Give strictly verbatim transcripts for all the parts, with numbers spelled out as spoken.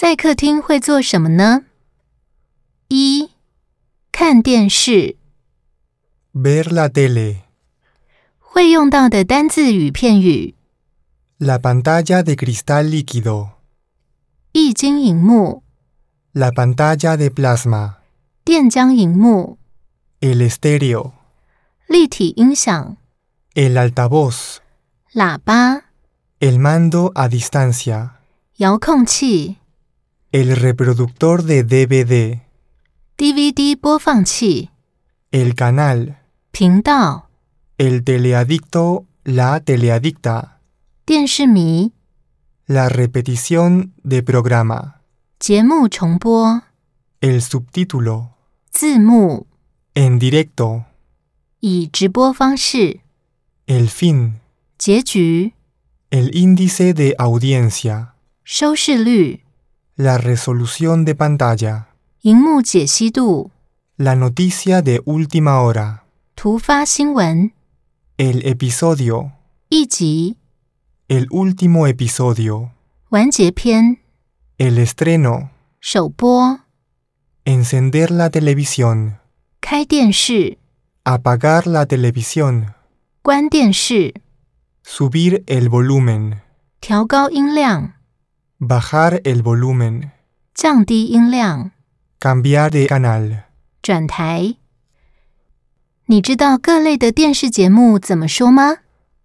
在客厅会做什么呢？一、看电视 Ver la tele. 会用到的单字与片语 La pantalla de cristal líquido. 液晶萤幕 La pantalla de plasma. 电浆萤幕 El estéreo. 立体音响 El altavoz. 喇叭 El mando a distancia. 遥控器 El reproductor de D V D. D V D 播放器 El canal. 频道 El teleadicto, la teleadicta. 电视迷 La repetición de programa. 节目重播 El subtítulo. 字幕 En directo. 以直播方式 El fin. 结局 El índice de audiencia. 收视率 La resolución de pantalla. 萤幕解析度 La noticia de última hora. 突发新闻 El episodio. 一集 El último episodio. 完结篇 El estreno. 首播 Encender la televisión. 开电视 Apagar la televisión. 关电视 Subir el volumen. 调高音量 Bajar el volumen. 降低音量 Cambiar de canal. 转台你知道各类的电视节目怎么说吗？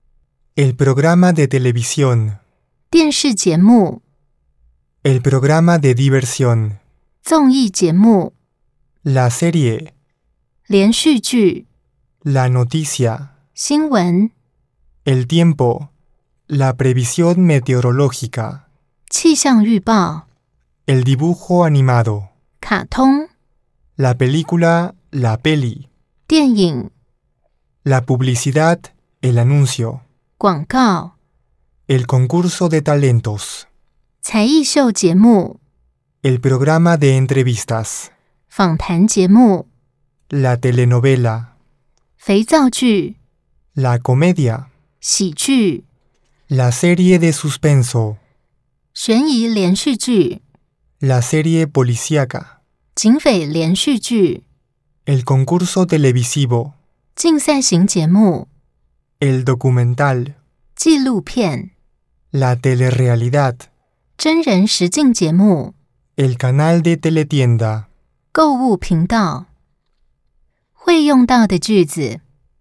El programa de televisión. 电视节目 El programa de diversión. 综艺节目 La serie. 连续剧 La noticia. 新闻 El tiempo. La previsión meteorológica. 气象预报 El dibujo animado. 卡通 La película, la peli. 电影 La publicidad, el anuncio. 广告 El concurso de talentos. 才艺秀节目 El programa de entrevistas. 访谈节目 La telenovela. 肥皂剧 La comedia. 喜剧 La serie de suspenso. 悬疑连续剧 La serie policíaca. 警匪连续剧 El concurso televisivo. 竞赛型节目 El documental. 纪录片 La telerrealidad. 真人实境节目 El canal de teletienda. 购物频道会用到的句子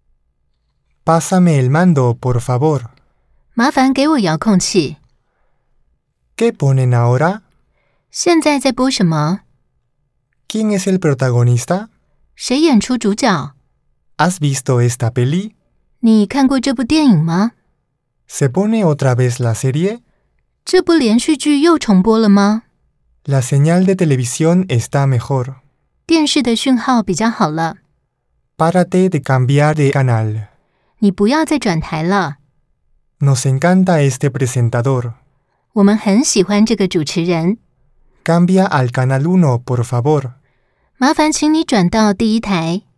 Pásame el mando, por favor. 麻烦给我遥控器 ¿Qué ponen ahora? 现在在播什么 ¿Quién es el protagonista? 谁演出主角 ¿Has visto esta peli? 你看过这部电影吗 ¿Se pone otra vez la serie? 这部连续剧又重播了吗 La señal de televisión está mejor. 电视的讯号比较好了 Párate de cambiar de canal. 你不要再转台了 Nos encanta este presentador. 我们很喜欢这个主持人 Cambia al canal uno, por favor. 麻烦请你转到第一台